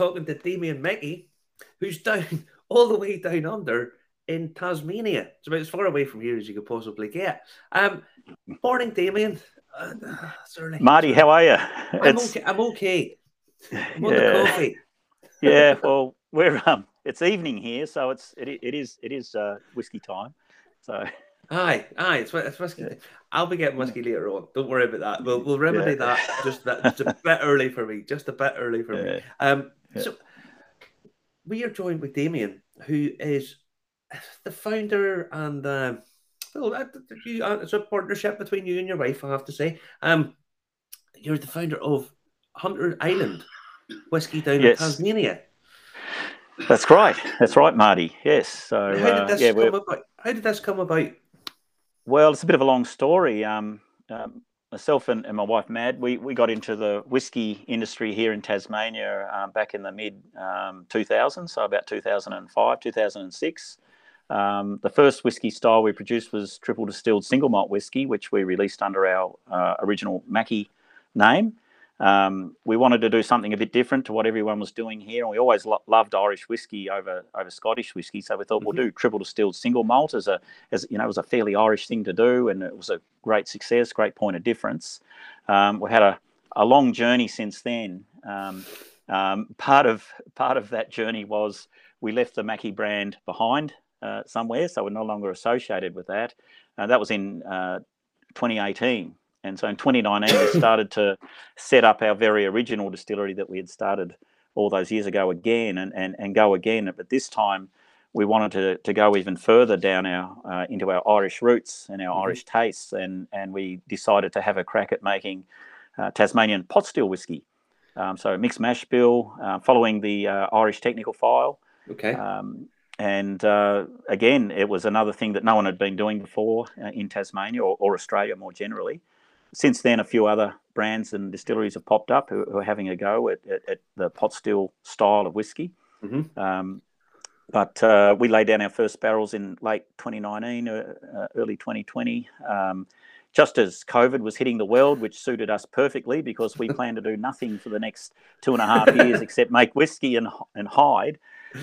talking to Damien Mickey, who's down all the way down under in Tasmania. It's about as far away from here as you could possibly get. Morning, Damien. It's early. It's Marty, early. how are you? I'm okay. I'm okay. I'm on the Yeah, coffee. yeah. Well, we're it's evening here, so it is whiskey time. So Aye, it's whiskey. yeah, I'll be getting whiskey later on. Don't worry about that. We'll remedy yeah, that. Just a bit early for me. Just a bit early for me. yeah, yeah. So we are joined with Damien, who is the founder and well, it's a partnership between you and your wife. I have to say, you're the founder of Hunter Island whiskey down in Yes, Tasmania. that's right. That's right, Marty. Yes. So And how did this yeah, come about? How did this come about? well, it's a bit of a long story. Myself and my wife Mad, we got into the whiskey industry here in Tasmania back in the mid 2000s, so about 2005, 2006. The first whiskey style we produced was triple distilled single malt whiskey, which we released under our original Mackie name. We wanted to do something a bit different to what everyone was doing here, and we always loved Irish whiskey over Scottish whiskey. So we thought we'll do triple distilled single malt as you know, it was a fairly Irish thing to do, and it was a great success, great point of difference. We had a long journey since then. Part of that journey was we left the Mackie brand behind somewhere, so we're no longer associated with that. That was in 2018. And so in 2019, we started to set up our very original distillery that we had started all those years ago again and go again. But this time we wanted to go even further down into our Irish roots and our Irish tastes. And we decided to have a crack at making Tasmanian pot still whiskey. So mixed mash bill, following the Irish technical file. Okay. And again, it was another thing that no one had been doing before in Tasmania or Australia more generally. Since then, a few other brands and distilleries have popped up who are having a go at the pot still style of whiskey. But we laid down our first barrels in late 2019, early 2020, just as COVID was hitting the world, which suited us perfectly because we planned to do nothing for the next 2.5 years except make whiskey and hide.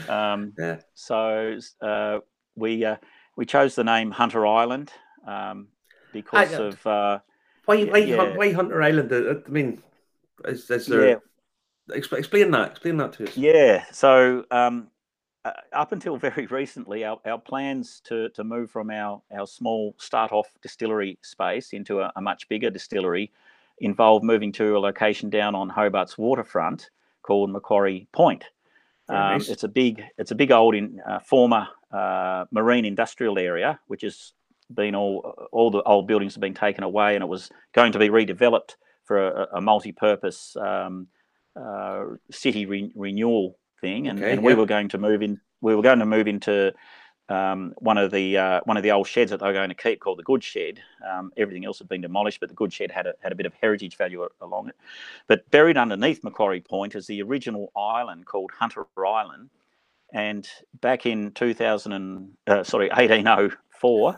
So we chose the name Hunter Island because of... Why Hunter Island? I mean, is there? Explain that. Explain that to us. Yeah. So up until very recently, our plans to move from our small start-off distillery space into a much bigger distillery involved moving to a location down on Hobart's waterfront called Macquarie Point. Nice. It's a big old former marine industrial area, which has been all the old buildings have been taken away, and it was going to be redeveloped for a multi-purpose city renewal thing. And we were going to move in. We were going to move into one of the old sheds that they were going to keep, called the Good Shed. Everything else had been demolished, but the Good Shed had a bit of heritage value along it. But buried underneath Macquarie Point is the original island called Hunter Island. And back in 1804,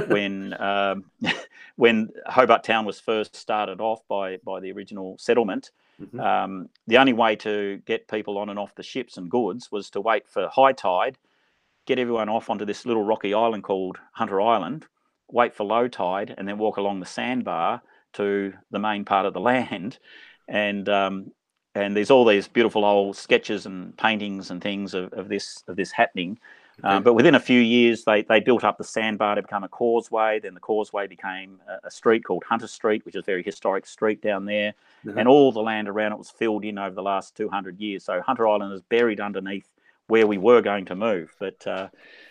when Hobart Town was first started off by the original settlement, the only way to get people on and off the ships and goods was to wait for high tide, get everyone off onto this little rocky island called Hunter Island, wait for low tide, and then walk along the sandbar to the main part of the land. And there's all these beautiful old sketches and paintings and things of this happening. But within a few years, they built up the sandbar to become a causeway. Then the causeway became a street called Hunter Street, which is a very historic street down there. And all the land around it was filled in over the last 200 years. So Hunter Island is buried underneath where we were going to move. But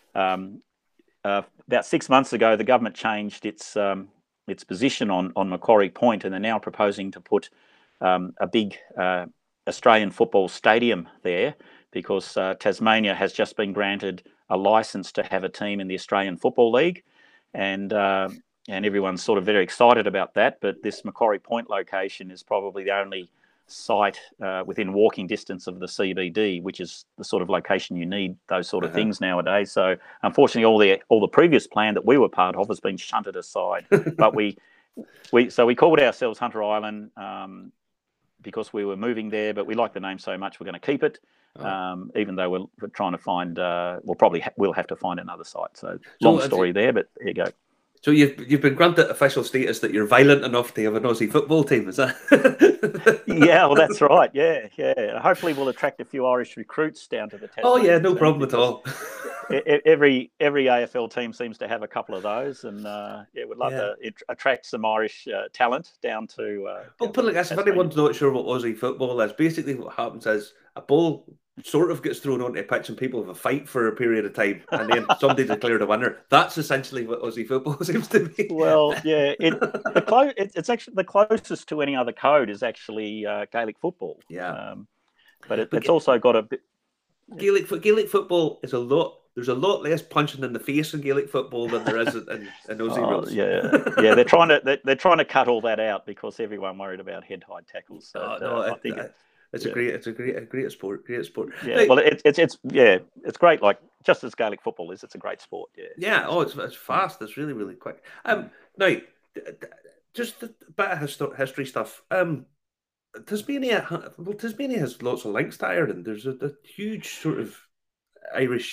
about 6 months ago, the government changed its position on Macquarie Point, and they're now proposing to put a big Australian football stadium there, because Tasmania has just been granted a license to have a team in the Australian Football League, and everyone's sort of very excited about that. But this Macquarie Point location is probably the only site within walking distance of the CBD, which is the sort of location you need those sort of things nowadays. So unfortunately, all the previous plan that we were part of has been shunted aside. But we called ourselves Hunter Island because we were moving there, but we like the name so much we're going to keep it. Even though we're trying to find, we'll have to find another site. So long story there, but here you go. So you've been granted official status that you're violent enough to have an Aussie football team, is that? Yeah, well, that's right. Yeah. Hopefully, we'll attract a few Irish recruits down to the Tasmania. Oh yeah, no problem at all. Every AFL team seems to have a couple of those, and we'd love to attract some Irish talent down to. Well, put it like this: if anyone's not sure what Aussie football is, basically what happens is a ball sort of gets thrown onto a pitch and people have a fight for a period of time, and then somebody declared a winner. That's essentially what Aussie football seems to be. Well, yeah, it's actually the closest to any other code is actually Gaelic football. Yeah, but it's also got a bit. Gaelic football is there's a lot less punching in the face in Gaelic football than there is in Aussie rules. Yeah. They're trying to cut all that out because everyone worried about head-high tackles. So I think it's a great sport. Great sport. Yeah. Now, well, it's great. Like just as Gaelic football is, it's a great sport. Yeah. Yeah. Oh, it's fast. It's really, really quick. Now, just a bit of history stuff. Tasmania has lots of links to Ireland. There's a huge sort of Irish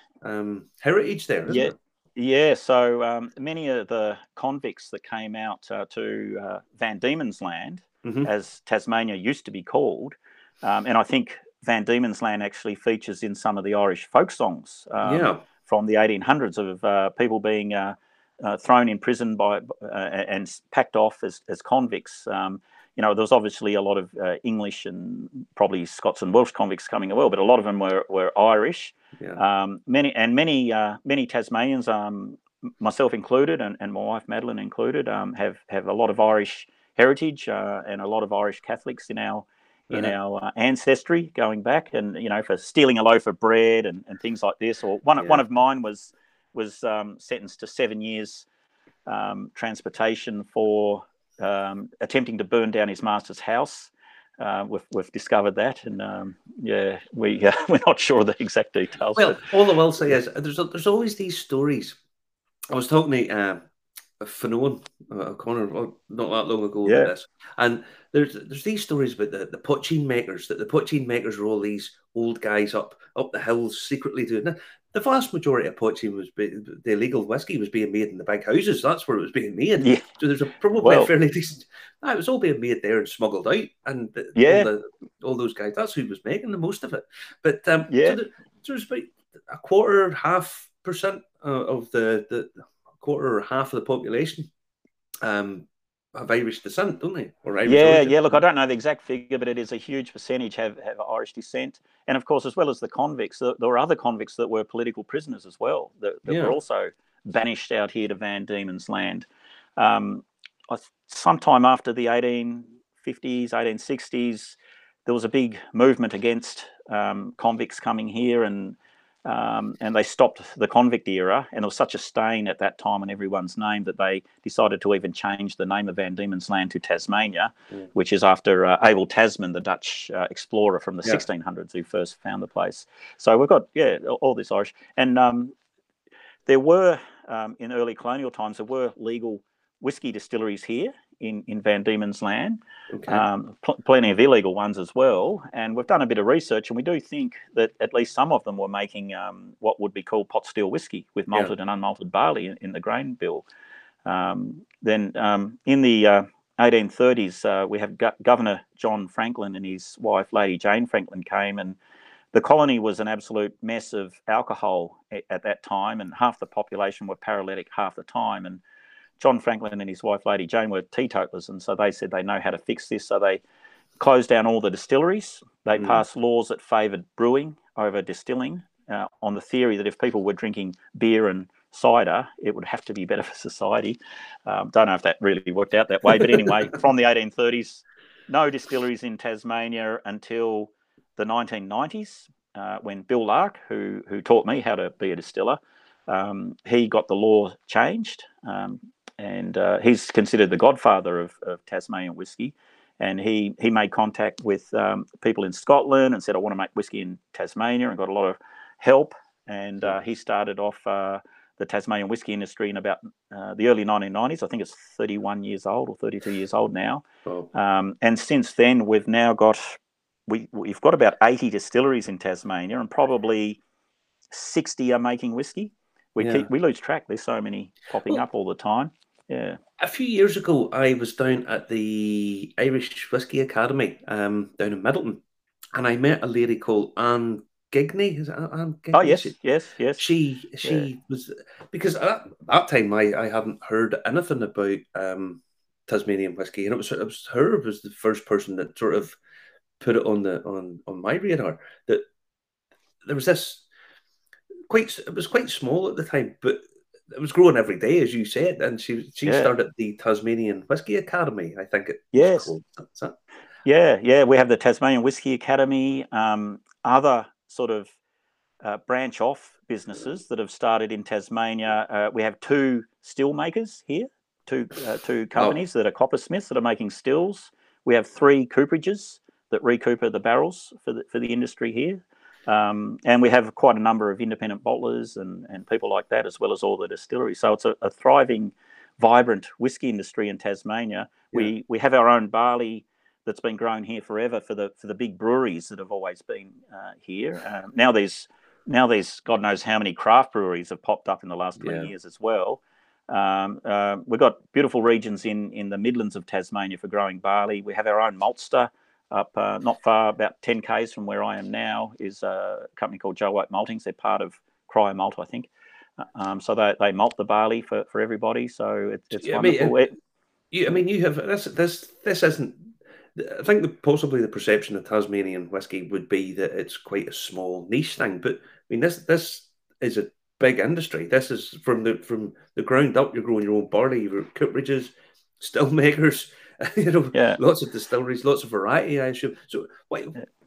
heritage there, isn't there? Yeah, so many of the convicts that came out to Van Diemen's Land, as Tasmania used to be called, and I think Van Diemen's Land actually features in some of the Irish folk songs from the 1800s of people being thrown in prison and packed off as convicts. There was obviously a lot of English and probably Scots and Welsh convicts coming as well, but a lot of them were Irish. Yeah. Many Tasmanians, myself included, and my wife Madeline included, have a lot of Irish heritage and a lot of Irish Catholics in our ancestry going back, and for stealing a loaf of bread and things like this. Or one of mine was sentenced to 7 years transportation for attempting to burn down his master's house. We've discovered that, and we're not sure of the exact details. Well, all I will say is there's always these stories. I was talking to Finoan Connor not that long ago about this, and there's these stories about the poaching makers, that the poaching makers are all these old guys up the hills secretly doing it. The vast majority of poaching the illegal whiskey was being made in the big houses. That's where it was being made. Yeah. So there's probably a fairly decent. It was all being made there and smuggled out, and all those guys. That's who was making the most of it. But so there's about a quarter, 0.5% of the quarter or half of the population have Irish descent, don't they? Or Irish origin. Look, I don't know the exact figure, but it is a huge percentage have Irish descent. And of course, as well as the convicts, there were other convicts that were political prisoners as well that were also banished out here to Van Diemen's Land. Sometime after the 1850s, 1860s, there was a big movement against convicts coming here, and they stopped the convict era, and there was such a stain at that time on everyone's name that they decided to even change the name of Van Diemen's Land to Tasmania, which is after Abel Tasman, the Dutch explorer from the 1600s who first found the place. So we've got all this Irish, and there were in early colonial times there were legal whiskey distilleries here in Van Diemen's Land, plenty of illegal ones as well. And we've done a bit of research, and we do think that at least some of them were making what would be called pot still whiskey with malted and unmalted barley in the grain bill. Then in the 1830s, we have Governor John Franklin and his wife, Lady Jane Franklin, came, and the colony was an absolute mess of alcohol at that time, and half the population were paralytic half the time. And John Franklin and his wife, Lady Jane, were teetotalers, and so they said they know how to fix this. So they closed down all the distilleries. They passed laws that favoured brewing over distilling on the theory that if people were drinking beer and cider, it would have to be better for society. Don't know if that really worked out that way, but anyway, from the 1830s, no distilleries in Tasmania until the 1990s, when Bill Lark, who taught me how to be a distiller, he got the law changed. And he's considered the godfather of Tasmanian whiskey. And he made contact with people in Scotland and said, I want to make whiskey in Tasmania, and got a lot of help. And he started off the Tasmanian whiskey industry in about the early 1990s. I think it's 31 years old or 32 years old now. Oh. And since then, we've now got we've got about 80 distilleries in Tasmania, and probably 60 are making whiskey. We lose track. There's so many popping up all the time. Yeah. A few years ago, I was down at the Irish Whiskey Academy down in Middleton, and I met a lady called Anne Gigney. Is it Anne Gigney? Oh, yes. She was, because at that time I hadn't heard anything about Tasmanian whiskey, and it was her was the first person that sort of put it on my radar. That there was this it was quite small at the time, but it was growing every day, as you said, and she started the Tasmanian Whiskey Academy, I think it was called. That's it. Yeah. We have the Tasmanian Whiskey Academy, other sort of branch off businesses that have started in Tasmania. We have 2 still makers here, two companies that are coppersmiths that are making stills. We have 3 cooperages that recooper the barrels for the industry here. And we have quite a number of independent bottlers and people like that, as well as all the distilleries. So it's a thriving, vibrant whiskey industry in Tasmania. Yeah. We have our own barley that's been grown here forever for the big breweries that have always been here. Now there's God knows how many craft breweries have popped up in the last 20 years as well. We've got beautiful regions in the Midlands of Tasmania for growing barley. We have our own maltster. Up not far, about 10 k's from where I am now, is a company called Joe White Maltings. They're part of Cryer Malt, I think. So they malt the barley for everybody. So it's wonderful. You have this isn't. I think possibly the perception of Tasmanian whiskey would be that it's quite a small niche thing, but I mean this is a big industry. This is from the ground up. You're growing your own barley, your cooperages, still makers. Lots of distilleries, lots of variety, I assume. So, why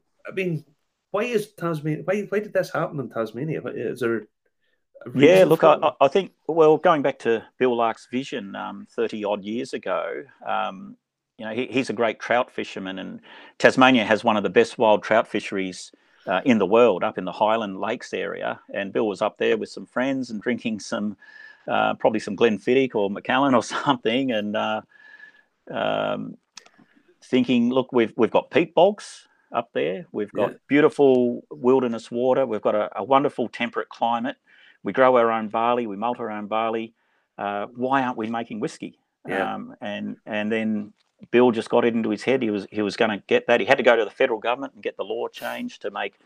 is Tasmania? Why did this happen in Tasmania? Is there a reason? Look, I think, well, going back to Bill Lark's vision 30 odd years ago, he's a great trout fisherman, and Tasmania has one of the best wild trout fisheries in the world, up in the Highland Lakes area. And Bill was up there with some friends and drinking some, probably some Glenfiddich or Macallan or something, and thinking, look, we've got peat bogs up there. We've got beautiful wilderness water. We've got a wonderful temperate climate. We grow our own barley. We malt our own barley. Why aren't we making whiskey? And then Bill just got it into his head. He was going to get that. He had to go to the federal government and get the law changed to make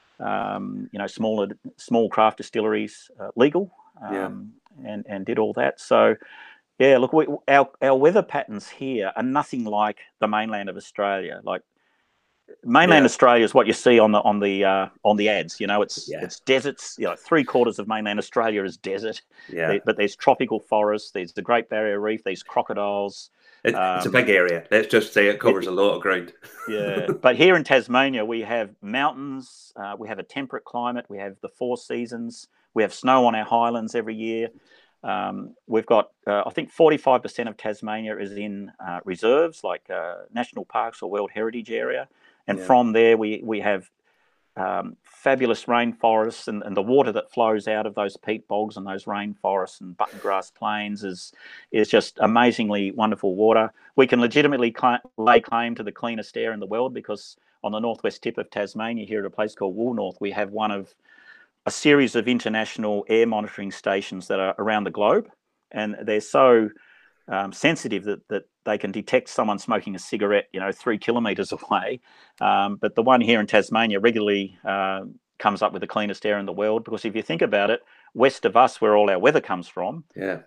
small craft distilleries legal, and did all that. So. Yeah, look, our weather patterns here are nothing like the mainland of Australia. Like mainland Australia is what you see on the ads. It's deserts. 3/4 of mainland Australia is desert. Yeah. But there's tropical forests. There's the Great Barrier Reef. There's crocodiles. It's a big area. Let's just say it covers a lot of ground. Yeah, but here in Tasmania we have mountains. We have a temperate climate. We have the 4 seasons. We have snow on our highlands every year. We've got, I think 45% of Tasmania is in reserves, like national parks or World Heritage Area. And from there, we have fabulous rainforests, and the water that flows out of those peat bogs and those rainforests and button grass plains is just amazingly wonderful water. We can legitimately lay claim to the cleanest air in the world, because on the northwest tip of Tasmania, here at a place called Woolnorth, we have one of a series of international air monitoring stations that are around the globe, and they're so sensitive that they can detect someone smoking a cigarette, 3 kilometres away. But the one here in Tasmania regularly comes up with the cleanest air in the world, because if you think about it, west of us, where all our weather comes from,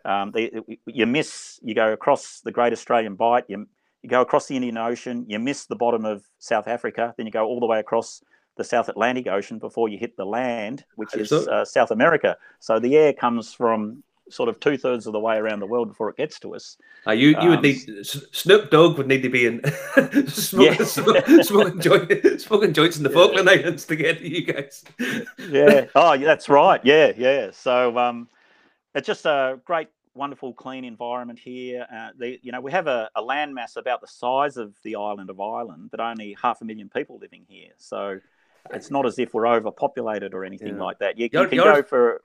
you go across the Great Australian Bight, you go across the Indian Ocean, you miss the bottom of South Africa, then you go all the way across the South Atlantic Ocean before you hit the land, which is South America. So the air comes from sort of 2/3 of the way around the world before it gets to us. You would need Snoop Dogg would need to be in smoking joints in the Falkland Islands to get to you guys. Yeah. Oh, that's right. Yeah. So it's just a great, wonderful, clean environment here. We have a landmass about the size of the island of Ireland, but only 500,000 people living here. So it's not as if we're overpopulated or anything like that. You can go for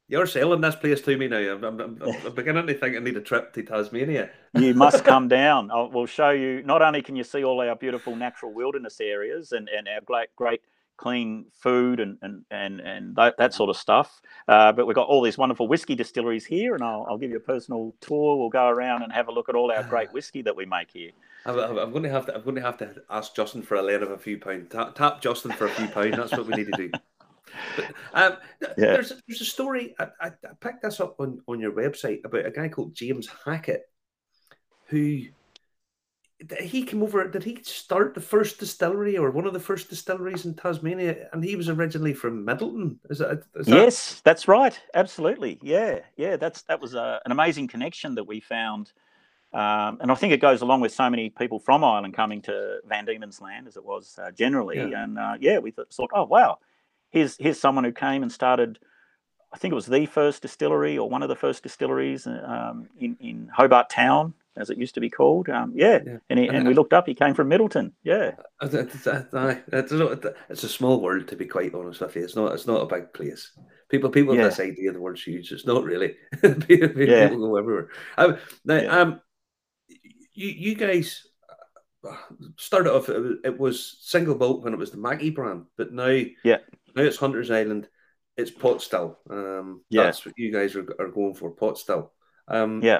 You're selling this place to me now. I'm beginning to think I need a trip to Tasmania. You must come down. We'll show you. Not only can you see all our beautiful natural wilderness areas and our great clean food and that sort of stuff, but we've got all these wonderful whiskey distilleries here, and I'll give you a personal tour. We'll go around and have a look at all our great whiskey that we make here. I'm going to have to ask Justin for a loan of a few pounds. Tap Justin for a few pounds. That's what we need to do. But Yeah. there's a story. I picked this up on your website about a guy called James Hackett, who he came over. Did he start the first distillery or one of the first distilleries in Tasmania? And he was originally from Middleton. Yes, that's right. Absolutely. Yeah. That was an amazing connection that we found. And I think it goes along with so many people from Ireland coming to Van Diemen's Land, as it was generally. Yeah. And we thought, oh wow, here's someone who came and started. I think it was the first distillery or one of the first distilleries in Hobart Town, as it used to be called. And we looked up. He came from Middleton. Yeah. It's a small world, to be quite honest with you. It's not a big place. People have this idea the world's huge. It's not really. People go everywhere. You guys started off. It was single malt when it was the Mackie brand, but now it's Hunter's Island. It's pot still. That's what you guys are going for, pot still. Why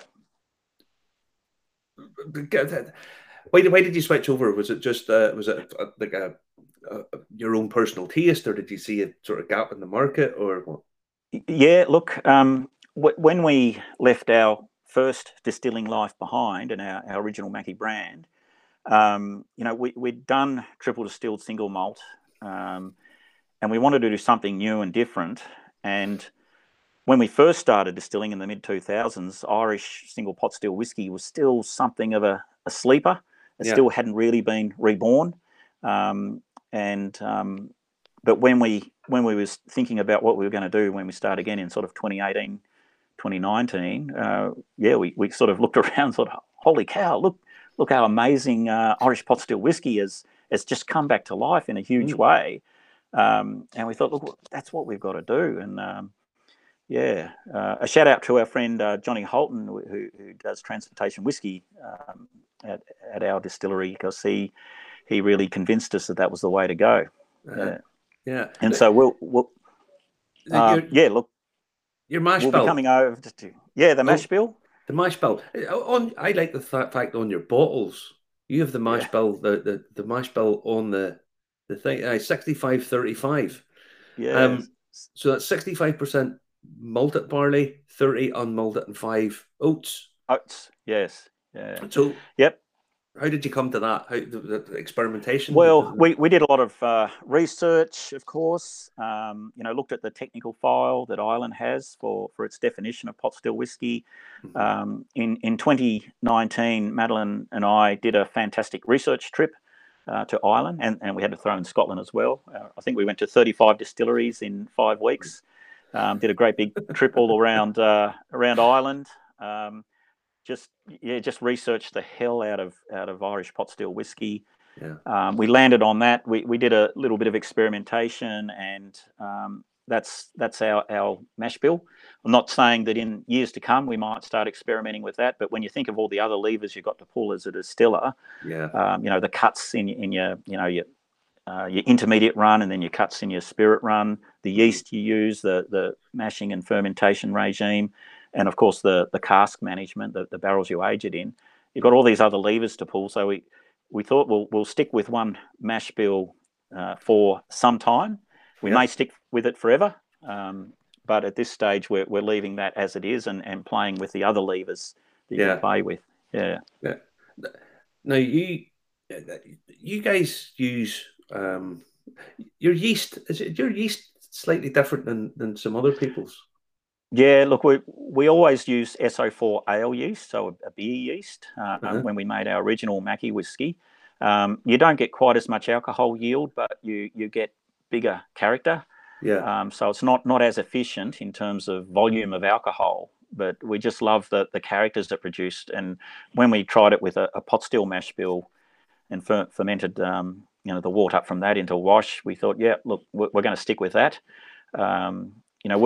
did you switch over? Was it just like your own personal taste, or did you see a sort of gap in the market, or what? Yeah, look, when we left our first distilling life behind and our original Mackie brand, we'd done triple distilled single malt, and we wanted to do something new and different. And when we first started distilling in the mid-2000s, Irish single pot still whiskey was still something of a sleeper. It still hadn't really been reborn. But when we was thinking about what we were going to do when we start again in sort of 2018, 2019, we sort of looked around and thought, holy cow, look how amazing Irish pot still whiskey has just come back to life in a huge way. And we thought, look, that's what we've got to do. And a shout out to our friend Johnny Holton, who does transportation whiskey at our distillery, because he really convinced us that was the way to go. And so we'll your mash bill. We'll be coming over to the mash bill. The mash bill. I like the fact on your bottles you have the mash bill, the mash bill on the thing. 65-35. Yeah. So that's 65% malted barley, 30 unmalted, and 5 oats. Oats. Yes. Yeah. So. Yep. How did you come to that? How the experimentation? Well, we did a lot of research, of course. Looked at the technical file that Ireland has for its definition of pot still whiskey. In 2019, Madeline and I did a fantastic research trip to Ireland, and we had to throw in Scotland as well. I think we went to 35 distilleries in 5 weeks. Did a great big trip all around Ireland. Just researched the hell out of Irish pot still whiskey. Yeah. We landed on that. We did a little bit of experimentation, and that's our mash bill. I'm not saying that in years to come we might start experimenting with that, but when you think of all the other levers you've got to pull as a distiller, the cuts in your intermediate run, and then your cuts in your spirit run, the yeast you use, the mashing and fermentation regime, and of course the cask management, the barrels you age it in. You've got all these other levers to pull. So we thought we'll stick with one mash bill for some time. We may stick with it forever, but at this stage we're leaving that as it is and playing with the other levers that you can play with. Yeah. Now you guys use your yeast. Is your yeast slightly different than some other people's? Yeah, look, we always use SO4 ale yeast, so a beer yeast, when we made our original Mackie whiskey. You don't get quite as much alcohol yield, but you get bigger character. Yeah. So it's not as efficient in terms of volume of alcohol, but we just love the characters it produced. And when we tried it with a pot still mash bill and fermented, the wort up from that into wash, we thought, look, we're going to stick with that.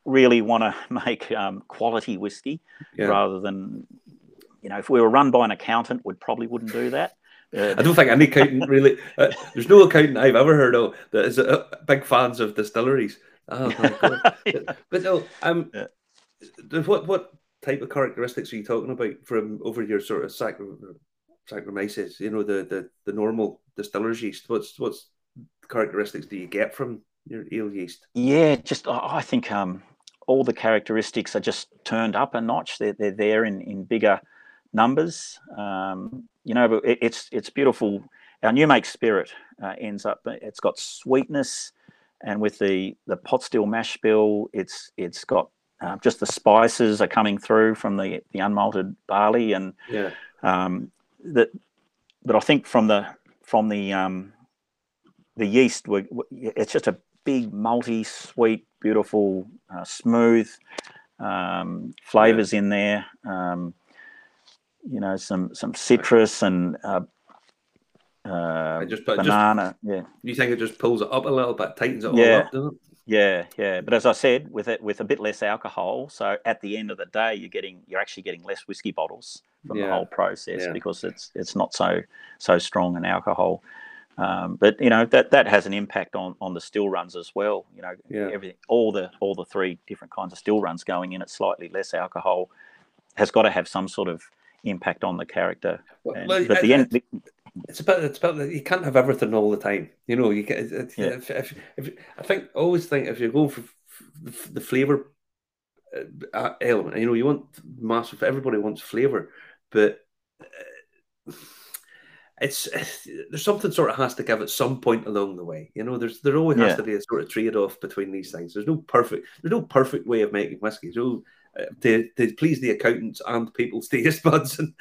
really want to make quality whiskey Yeah. rather than, if we were run by an accountant, we probably wouldn't do that. I don't think any accountant really. There's no accountant I've ever heard of that is big fans of distilleries. Oh my god! Yeah. But no, Yeah. what type of characteristics are you talking about from over your sort of Saccharomyces? The normal distiller's yeast. What's characteristics do you get from your ale yeast? Yeah, just I think all the characteristics are just turned up a notch. They're there in bigger numbers. But it's beautiful. Our new make spirit ends up. It's got sweetness, and with the pot still mash bill, it's got just the spices are coming through from the unmalted barley, and Yeah. But I think from the yeast, it's just a big, malty, sweet, beautiful, smooth flavors in there. Some citrus and banana. You think it just pulls it up a little bit, tightens it all up, doesn't it? Yeah. But as I said, with a bit less alcohol, so at the end of the day, you're actually getting less whiskey bottles from the whole process because it's not so strong in alcohol. But that has an impact on the still runs as well. Everything, all the three different kinds of still runs going in at slightly less alcohol has got to have some sort of impact on the character. It's about you can't have everything all the time. You get. I always think if you're going for the flavor element, you want massive. Everybody wants flavor, but there's something sort of has to give at some point along the way. There always has to be a sort of trade-off between these things. There's no perfect way of making whiskey. To please the accountants and people's taste buds and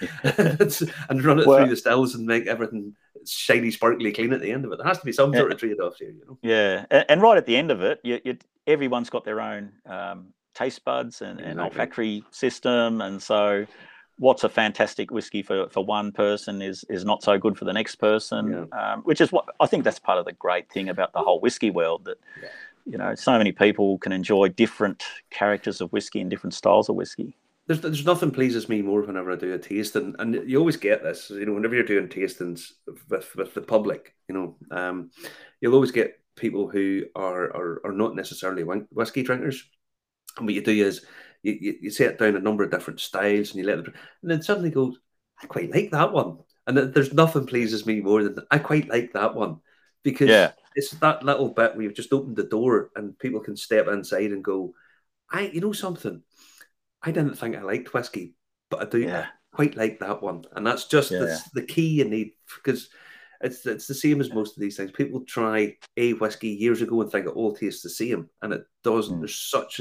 run it through the stills and make everything shiny, sparkly, clean at the end of it. There has to be some sort of trade-off here. Yeah, and right at the end of it, everyone's got their own taste buds and olfactory system, and so what's a fantastic whiskey for one person is not so good for the next person, which is what I think that's part of the great thing about the whole whiskey world, that so many people can enjoy different characters of whiskey and different styles of whiskey. There's nothing pleases me more whenever I do a tasting, and you always get this, whenever you're doing tastings with the public, you'll always get people who are not necessarily whiskey drinkers, and what you do is you set down a number of different styles and you let them, and then suddenly go, I quite like that one, and there's nothing pleases me more than I quite like that one, because it's that little bit where you've just opened the door and people can step inside and go, something, I didn't think I liked whiskey, but I do. I quite like that one, and that's just the key you need, because it's the same as most of these things. People try a whiskey years ago and think it all tastes the same, and it doesn't. There's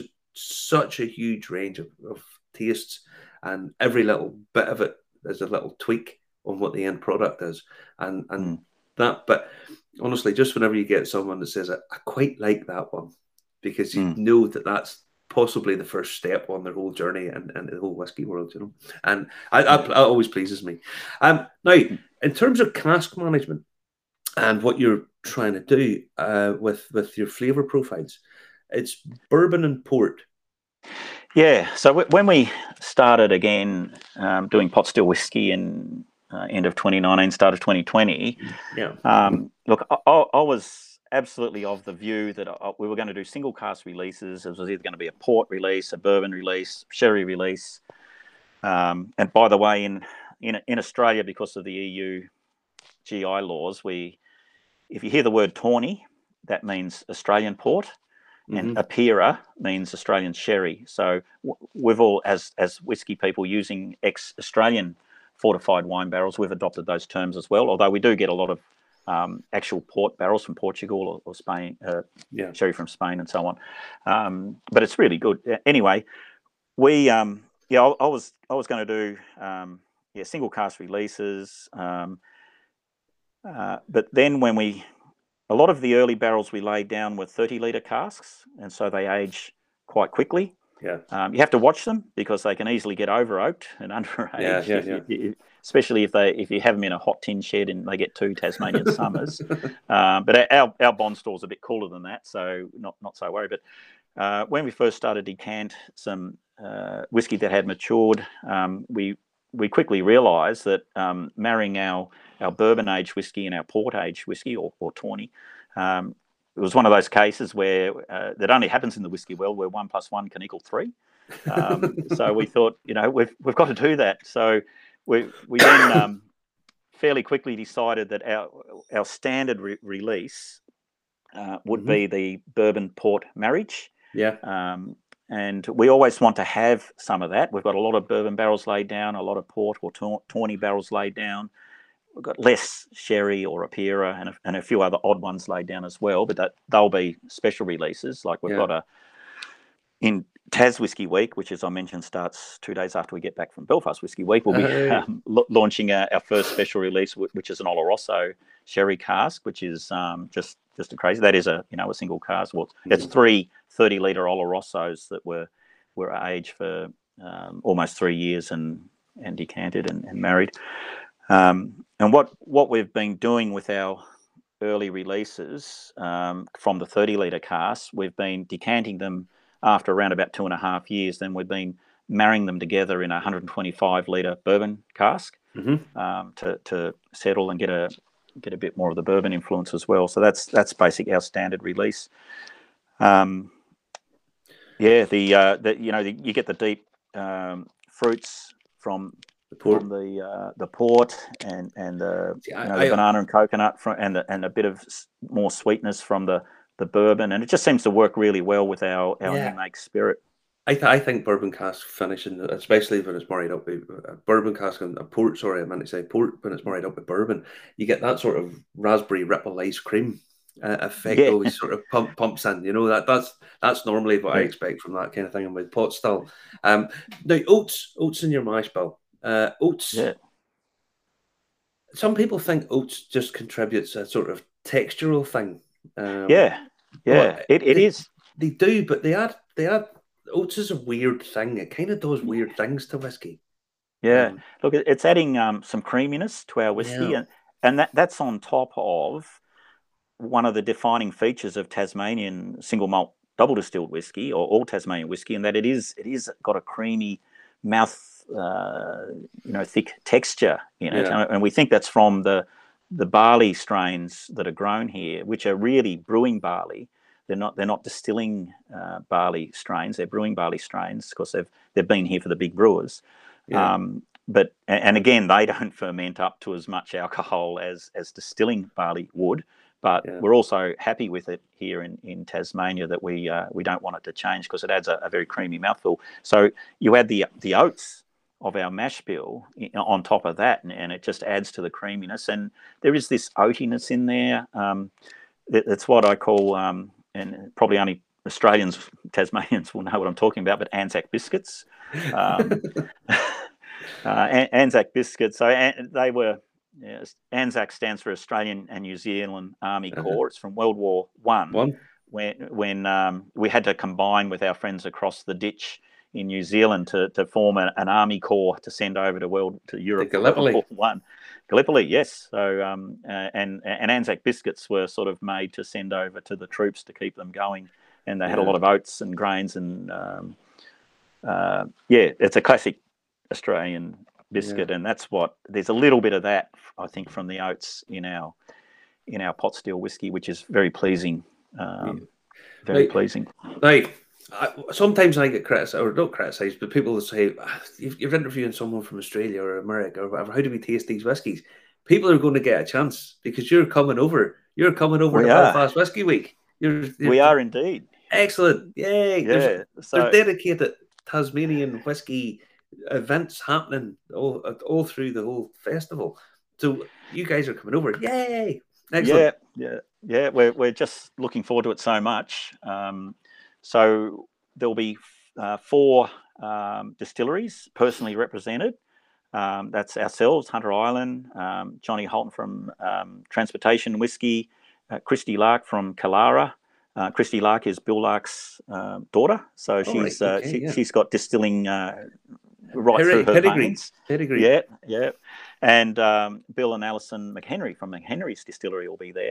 such a huge range of tastes, and every little bit of it is a little tweak on what the end product is, and that. But honestly, just whenever you get someone that says, I quite like that one, because you know that's possibly the first step on their whole journey and the whole whiskey world, and that always pleases me. Now, in terms of cask management and what you're trying to do with your flavor profiles, it's bourbon and port. Yeah. So when we started again doing pot still whiskey in end of 2019, start of 2020, look, I was absolutely of the view that we were going to do single cask releases. It was either going to be a port release, a bourbon release, sherry release. And by the way, in Australia, because of the EU GI laws, if you hear the word tawny, that means Australian port, and Apira means Australian sherry. So we've all, as whiskey people using ex-Australian fortified wine barrels, we've adopted those terms as well, although we do get a lot of actual port barrels from Portugal or Spain, sherry from Spain and so on. But it's really good. Anyway, we I was going to do single cask releases, but then a lot of the early barrels we laid down were 30-litre casks, and so they age quite quickly. You have to watch them because they can easily get over oaked and underaged. Especially if you have them in a hot tin shed and they get 2 Tasmanian summers. But our bond store's a bit cooler than that, so not so worried. But when we first started to decant some whiskey that had matured, we quickly realised that marrying our bourbon aged whiskey and our port aged whiskey or tawny, it was one of those cases where that only happens in the whiskey world, where 1 + 1 can equal 3. So we thought, we've got to do that. So we then fairly quickly decided that our standard release would be the bourbon port marriage. Yeah. And we always want to have some of that. We've got a lot of bourbon barrels laid down, a lot of port or tawny barrels laid down. We've got less sherry or Apira and a few other odd ones laid down as well, but they'll be special releases. Like we've got in Tas Whisky Week, which, as I mentioned, starts 2 days after we get back from Belfast Whisky Week, we'll be launching our first special release, which is an Oloroso sherry cask, which is just a crazy. That is a single cask. Well, it's 3 30-litre Olorosos that were aged for almost 3 years and decanted and married. And what we've been doing with our early releases from the 30-litre casks, we've been decanting them after around about 2.5 years. Then we've been marrying them together in a 125-litre bourbon cask to settle and get a bit more of the bourbon influence as well. So that's basically our standard release. You get the deep fruits from the port and the banana and coconut and a bit of more sweetness from the bourbon, and it just seems to work really well with our new make spirit. I think bourbon cask finishing, especially when it's married up with bourbon cask and a port. Sorry, I meant to say port. When it's married up with bourbon, you get that sort of raspberry ripple ice cream effect. Always sort of pumps in. That's normally what I expect from that kind of thing. And with pot still, now oats in your mash bill. Oats. Yeah. Some people think oats just contributes a sort of textural thing. It is. They do, but they add. Oats is a weird thing. It kind of does weird things to whiskey. Yeah, look, it's adding some creaminess to our whiskey, and that's on top of one of the defining features of Tasmanian single malt double distilled whiskey or all Tasmanian whiskey, and that it is got a creamy mouth, thick texture in it, and we think that's from the barley strains that are grown here, which are really brewing barley. They're not distilling barley strains. They're brewing barley strains because they've been here for the big brewers. But again, they don't ferment up to as much alcohol as distilling barley would. But we're also happy with it here in Tasmania that we don't want it to change because it adds a very creamy mouthfeel. So you add the oats of our mash bill on top of that, and it just adds to the creaminess. And there is this oatiness in there. It's what I call, and probably only Australians, Tasmanians will know what I'm talking about, but Anzac biscuits. Anzac biscuits. So they were, Anzac stands for Australian and New Zealand Army Corps. It's from World War I, when we had to combine with our friends across the ditch in New Zealand to form an army corps to send over to Europe. Gallipoli. Gallipoli, yes. So and Anzac biscuits were sort of made to send over to the troops to keep them going, and they had a lot of oats and grains and it's a classic Australian biscuit, and that's what there's a little bit of that I think from the oats in our pot still whiskey, which is very pleasing. Very pleasing. Now, sometimes I get criticised, or not criticised, but people will say, you're interviewing someone from Australia or America or whatever, how do we taste these whiskies? People are going to get a chance because you're coming over to Belfast Whisky Week. We are indeed. Excellent. Yay. Yeah. There's dedicated Tasmanian whiskey events happening all through the whole festival. So you guys are coming over. Yay. Excellent. Yeah. We're just looking forward to it so much. So there'll be 4 distilleries personally represented. That's ourselves, Hunter Island, Johnny Holton from Transportation Whiskey, Christy Lark from Kalara. Christy Lark is Bill Lark's daughter, so she's got distilling right through her veins. Pedigree. Yeah. And Bill and Alison McHenry from McHenry's distillery will be there.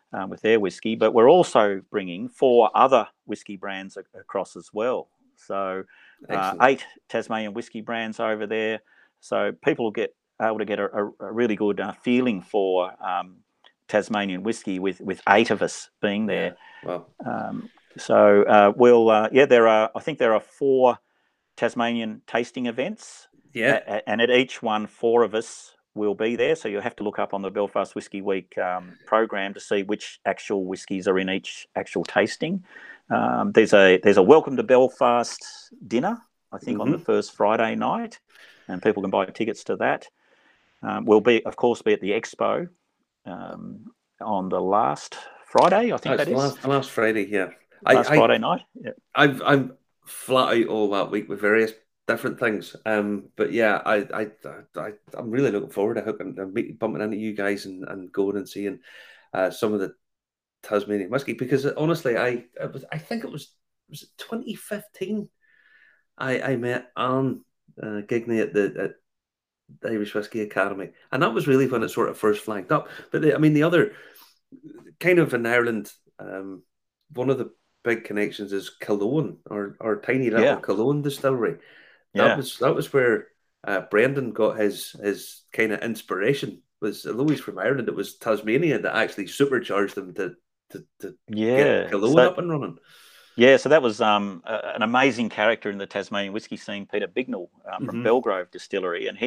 with their whiskey, but we're also bringing 4 other whiskey brands across as well. So 8 Tasmanian whiskey brands over there. So people will get able to get a really good feeling for Tasmanian whiskey with 8 of us being there. Yeah. Wow. So we'll I think there are 4 Tasmanian tasting events. Yeah. And at each one, 4 of us will be there. So you'll have to look up on the Belfast Whisky Week program to see which actual whiskies are in each actual tasting. There's a Welcome to Belfast dinner, I think, on the first Friday night, and people can buy tickets to that. We'll of course be at the Expo on the last Friday, I think that is. The last Friday, yeah. Friday night. Yeah. I'm flat out all that week with various different things. But yeah, I'm really looking forward to bumping into you guys and going and seeing some of the Tasmanian whiskey, because honestly, I think it was 2015. I met Anne Gigney at the Irish Whiskey Academy, and that was really when it sort of first flagged up. But the other kind of in Ireland, one of the big connections is Killowen, or tiny little Killowen distillery. That was where Brendan got his kind of inspiration. Although he's from Ireland, it was Tasmania that actually supercharged him to get Killowen up and running. Yeah, so that was an amazing character in the Tasmanian whiskey scene, Peter Bignell from Belgrove Distillery, and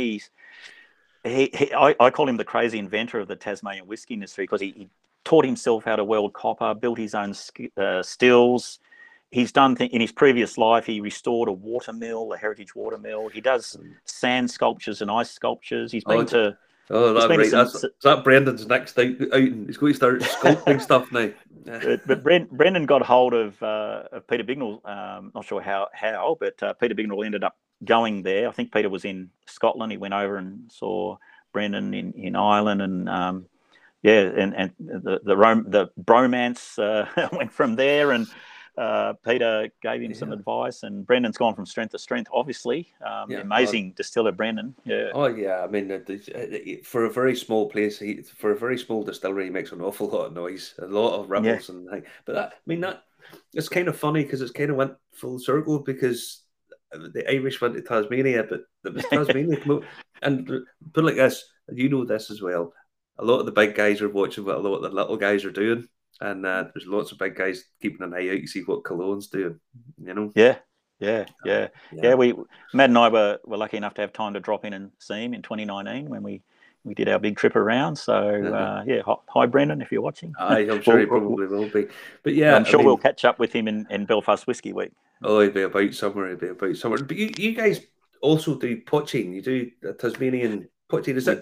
I call him the crazy inventor of the Tasmanian whiskey industry, because he taught himself how to weld copper, built his own stills. He's done in his previous life. He restored a watermill, a heritage watermill. He does sand sculptures and ice sculptures. He's been to. Oh, that's right. That's Brendan's next outing. He's going to start sculpting stuff now. But Brendan got hold of Peter Bignell. Not sure how, but Peter Bignell ended up going there. I think Peter was in Scotland. He went over and saw Brendan in Ireland, and and the bromance went from there. And Peter gave him some advice, and Brendan's gone from strength to strength, obviously. Amazing distiller, Brendan. Yeah. Oh, yeah. I mean, for a very small place, for a very small distillery, he makes an awful lot of noise, a lot of ripples. But it's kind of funny, because it's kind of went full circle, because the Irish went to Tasmania, but it was Tasmania. And put it like this, you know this as well, a lot of the big guys are watching what a lot of the little guys are doing. And there's lots of big guys keeping an eye out to see what Killowen's doing, you know? Yeah. Matt and I were lucky enough to have time to drop in and see him in 2019 when we did our big trip around. So, hi, Brendan, if you're watching. I'm sure he probably will be. But yeah, I'm sure we'll catch up with him in Belfast Whisky Week. Oh, he'll be about somewhere. But you guys also do potching. You do Tasmanian potching. Is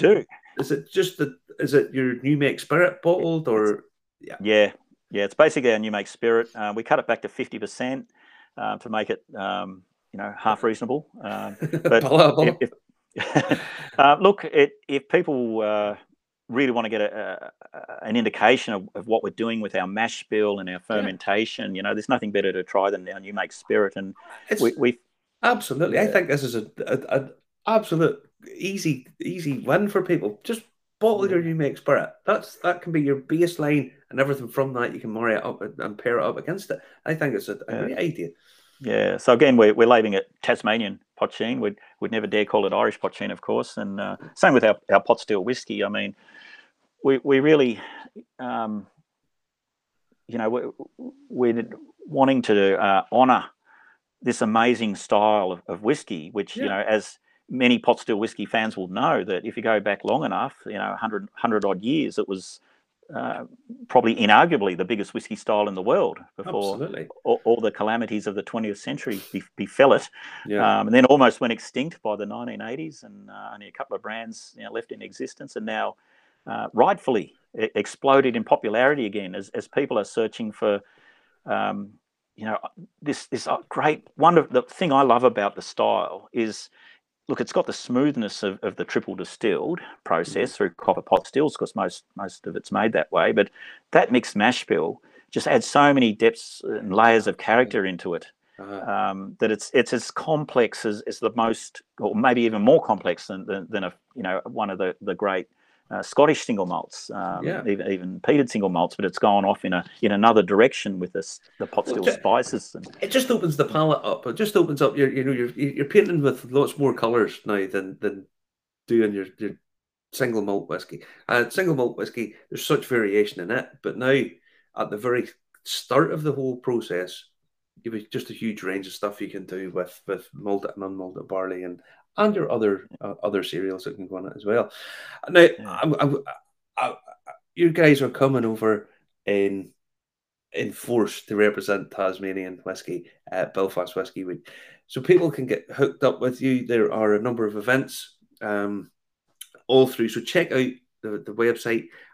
it your New Make Spirit bottled, or? Yeah. It's basically our New Make Spirit. We cut it back to 50% to make it, half reasonable. But look, if people really want to get an indication of what we're doing with our mash bill and our fermentation, there's nothing better to try than our New Make Spirit. And we absolutely. I think this is an absolute easy win for people. Just bottle your New Make Spirit. That can be your baseline, and everything from that you can marry it up and pair it up against it. I think it's a great idea. Yeah. So again, we're labelling it Tasmanian potsheen. We'd never dare call it Irish potsheen, of course. And same with our pot still whiskey. I mean, we really, we're wanting to honour this amazing style of whiskey, which as many pot still whiskey fans will know, that if you go back long enough, 100 odd years, it was probably inarguably the biggest whiskey style in the world before all the calamities of the 20th century befell it. And then almost went extinct by the 1980s, and only a couple of brands left in existence, and now rightfully exploded in popularity again as people are searching for this great wonder. The thing I love about the style is, look, it's got the smoothness of the triple distilled process through copper pot stills, because most of it's made that way. But that mixed mash bill just adds so many depths and layers of character into it, that it's as complex as the most, or maybe even more complex than one of the great Scottish single malts, even peated single malts, but it's gone off in another direction with the pot still spices. It just opens the palate up. It just opens up you're painting with lots more colours now than doing your single malt whiskey. Single malt whiskey, there's such variation in it, but now at the very start of the whole process, you've just a huge range of stuff you can do with malted and unmalted barley and your other cereals that can go on it as well. Now, you guys are coming over in force to represent Tasmanian whiskey at Belfast Whiskey Week, so people can get hooked up with you. There are a number of events all through, so check out the website